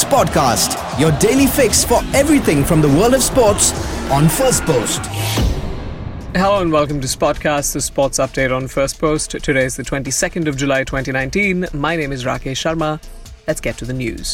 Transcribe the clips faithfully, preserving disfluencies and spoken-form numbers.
Sportcast, your daily fix for everything from the world of sports on First Post. Hello and welcome to Sportcast, the sports update on First Post. Today is the twenty-second of July twenty nineteen. My name is Rakesh Sharma. Let's get to the news.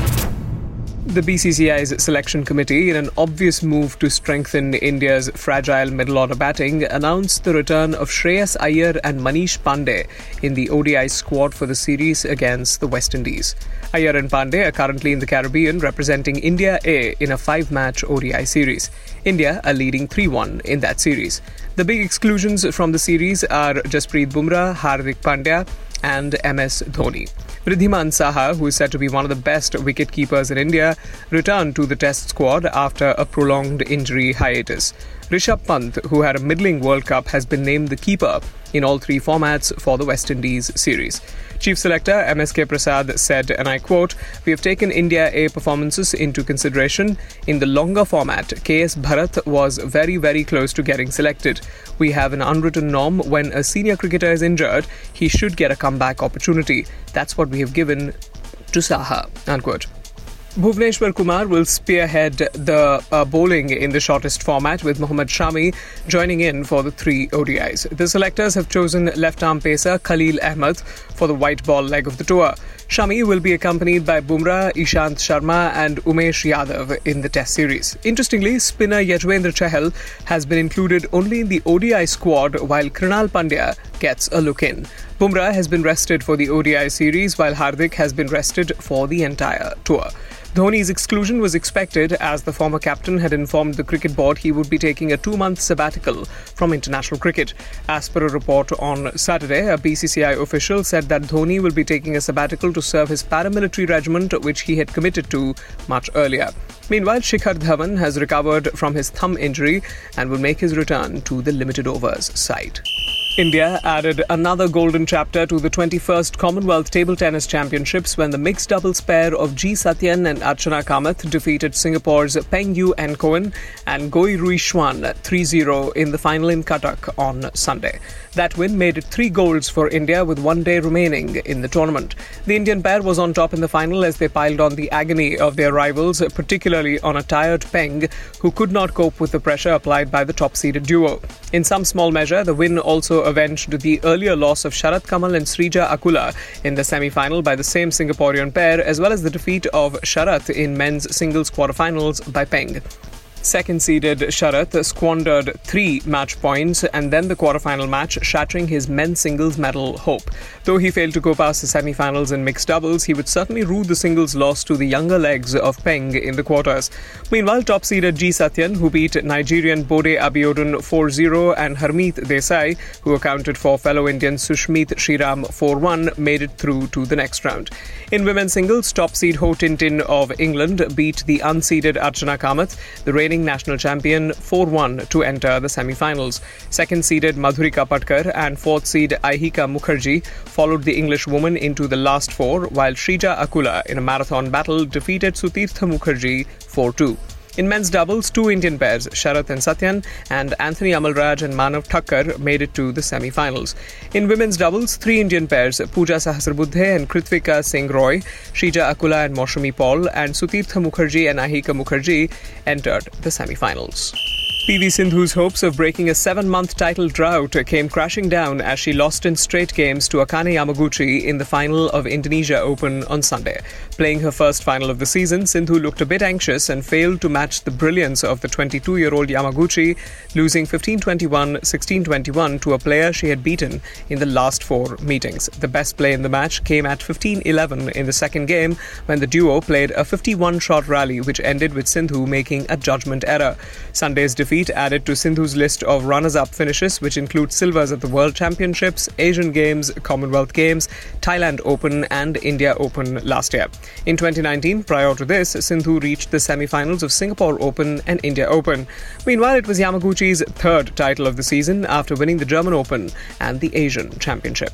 The B C C I's selection committee, in an obvious move to strengthen India's fragile middle-order batting, announced the return of Shreyas Iyer and Manish Pandey in the O D I squad for the series against the West Indies. Iyer and Pandey are currently in the Caribbean representing India A in a five-match O D I series. India are leading three one in that series. The big exclusions from the series are Jasprit Bumrah, Hardik Pandya and M S Dhoni. Wriddhiman Saha, who is said to be one of the best wicket-keepers in India, returned to the Test squad after a prolonged injury hiatus. Rishabh Pant, who had a middling World Cup, has been named the keeper in all three formats for the West Indies series. Chief Selector M S K Prasad said, and I quote, "We have taken India A performances into consideration. In the longer format, K S Bharat was very, very close to getting selected. We have an unwritten norm. When a senior cricketer is injured, he should get a comeback opportunity. That's what we have given to Saha," unquote. Bhuvneshwar Kumar will spearhead the uh, bowling in the shortest format, with Mohammad Shami joining in for the three O D Is. The selectors have chosen left-arm pacer Khalil Ahmed for the white ball leg of the tour. Shami will be accompanied by Bumrah, Ishant Sharma and Umesh Yadav in the Test series. Interestingly, spinner Yajwendra Chahal has been included only in the O D I squad, while Krunal Pandya gets a look in. Bumrah has been rested for the O D I series, while Hardik has been rested for the entire tour. Dhoni's exclusion was expected, as the former captain had informed the cricket board he would be taking a two-month sabbatical from international cricket. As per a report on Saturday, a B C C I official said that Dhoni will be taking a sabbatical to serve his paramilitary regiment, which he had committed to much earlier. Meanwhile, Shikhar Dhawan has recovered from his thumb injury and will make his return to the limited overs side. India added another golden chapter to the twenty-first Commonwealth Table Tennis Championships when the mixed doubles pair of G. Satyan and Archana Kamath defeated Singapore's Peng Yu and Cohen and Goi Rui Xuan three zero in the final in Cuttack on Sunday. That win made it three golds for India with one day remaining in the tournament. The Indian pair was on top in the final as they piled on the agony of their rivals, particularly on a tired Peng, who could not cope with the pressure applied by the top-seeded duo. In some small measure, the win also avenged the earlier loss of Sharat Kamal and Srija Akula in the semi-final by the same Singaporean pair, as well as the defeat of Sharat in men's singles quarterfinals by Peng. Second-seeded Sharat squandered three match points and then the quarterfinal match, shattering his men's singles medal hope. Though he failed to go past the semi-finals in mixed doubles, he would certainly rue the singles loss to the younger legs of Peng in the quarters. Meanwhile, top-seeded G. Satyan, who beat Nigerian Bode Abiodun four zero, and Harmeet Desai, who accounted for fellow Indian Sushmeet Shriram four one, made it through to the next round. In women's singles, top-seed Ho Tin Tin of England beat the unseeded Archana Kamath, the reigning national champion, four one to enter the semi-finals. Second-seeded Madhurika Patkar and fourth-seed Aihika Mukherjee followed the English woman into the last four, while Srija Akula, in a marathon battle, defeated Sutirtha Mukherjee four two. In men's doubles, two Indian pairs, Sharat and Satyan, and Anthony Amalraj and Manav Thakkar, made it to the semi-finals. In women's doubles, three Indian pairs, Pooja Sahasrabudhe and Kritvika Singh Roy, Shrija Akula and Maushami Paul, and Sutirtha Mukherjee and Ahika Mukherjee entered the semi-finals. P V Sindhu's hopes of breaking a seven-month title drought came crashing down as she lost in straight games to Akane Yamaguchi in the final of Indonesia Open on Sunday. Playing her first final of the season, Sindhu looked a bit anxious and failed to match the brilliance of the twenty-two-year-old Yamaguchi, losing fifteen twenty-one, sixteen twenty-one to a player she had beaten in the last four meetings. The best play in the match came at fifteen eleven in the second game, when the duo played a fifty-one-shot rally which ended with Sindhu making a judgment error. Sunday's defeat added to Sindhu's list of runners-up finishes, which include silvers at the World Championships, Asian Games, Commonwealth Games, Thailand Open and India Open last year. In twenty nineteen, prior to this, Sindhu reached the semi-finals of Singapore Open and India Open. Meanwhile, it was Yamaguchi's third title of the season after winning the German Open and the Asian Championship.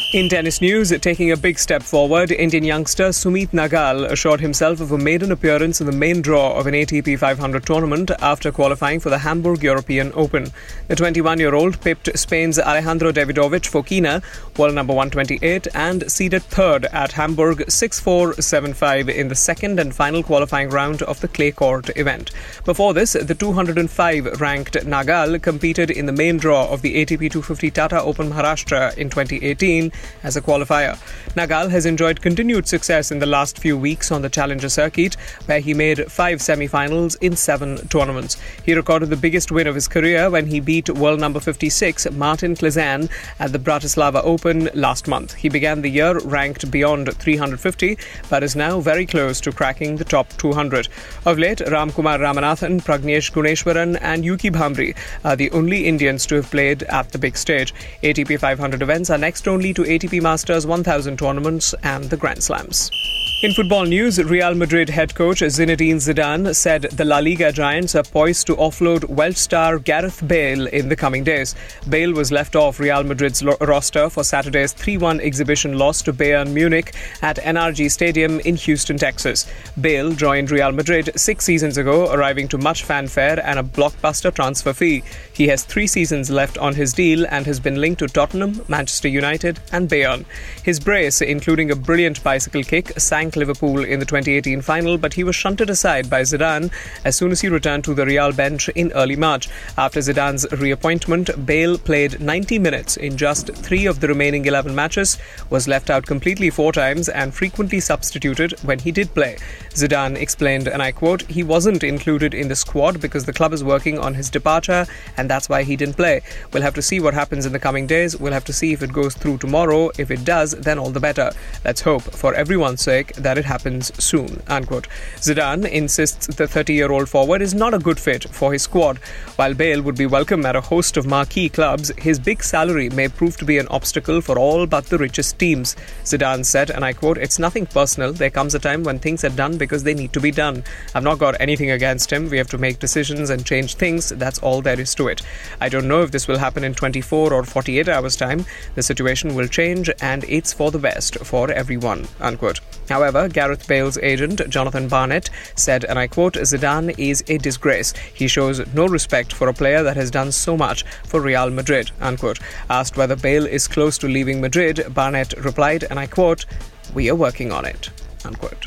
In tennis news, taking a big step forward, Indian youngster Sumit Nagal assured himself of a maiden appearance in the main draw of an A T P five hundred tournament after qualifying for the Hamburg European Open. The twenty-one-year-old pipped Spain's Alejandro Davidovich Fokina, world number one twenty-eight, and seeded third at Hamburg six four, seven five in the second and final qualifying round of the clay court event. Before this, the two hundred five ranked Nagal competed in the main draw of the A T P two fifty Tata Open Maharashtra in twenty eighteen as a qualifier. Nagal has enjoyed continued success in the last few weeks on the Challenger circuit, where he made five semi-finals in seven tournaments. He recorded the biggest win of his career when he beat world number fifty-six Martin Klizan at the Bratislava Open last month. He began the year ranked beyond three hundred fifty, but is now very close to cracking the top two hundred. Of late, Ramkumar Ramanathan, Pragnesh Guneshwaran and Yuki Bhamri are the only Indians to have played at the big stage. A T P five hundred events are next only to A T P Masters one thousand tournaments and the Grand Slams. In football news, Real Madrid head coach Zinedine Zidane said the La Liga giants are poised to offload Welsh star Gareth Bale in the coming days. Bale was left off Real Madrid's lo- roster for Saturday's three one exhibition loss to Bayern Munich at N R G Stadium in Houston, Texas. Bale joined Real Madrid six seasons ago, arriving to much fanfare and a blockbuster transfer fee. He has three seasons left on his deal and has been linked to Tottenham, Manchester United and Bayern. His brace, including a brilliant bicycle kick, sank Liverpool in the twenty eighteen final, but he was shunted aside by Zidane as soon as he returned to the Real bench in early March. After Zidane's reappointment, Bale played ninety minutes in just three of the remaining eleven matches, was left out completely four times and frequently substituted when he did play. Zidane explained, and I quote, "He wasn't included in the squad because the club is working on his departure and that's why he didn't play. We'll have to see what happens in the coming days. We'll have to see if it goes through tomorrow. If it does, then all the better. Let's hope, for everyone's sake, that it happens soon," unquote. Zidane insists the thirty-year-old forward is not a good fit for his squad. While Bale would be welcome at a host of marquee clubs, his big salary may prove to be an obstacle for all but the richest teams. Zidane said, and I quote, "It's nothing personal. There comes a time when things are done because they need to be done. I've not got anything against him. We have to make decisions and change things. That's all there is to it. I don't know if this will happen in twenty-four or forty-eight hours' time. The situation will change and it's for the best for everyone," unquote. However, Gareth Bale's agent, Jonathan Barnett, said, and I quote, "Zidane is a disgrace. He shows no respect for a player that has done so much for Real Madrid," unquote. Asked whether Bale is close to leaving Madrid, Barnett replied, and I quote, "We are working on it," unquote.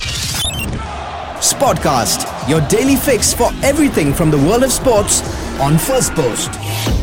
Sportcast, your daily fix for everything from the world of sports on First Post.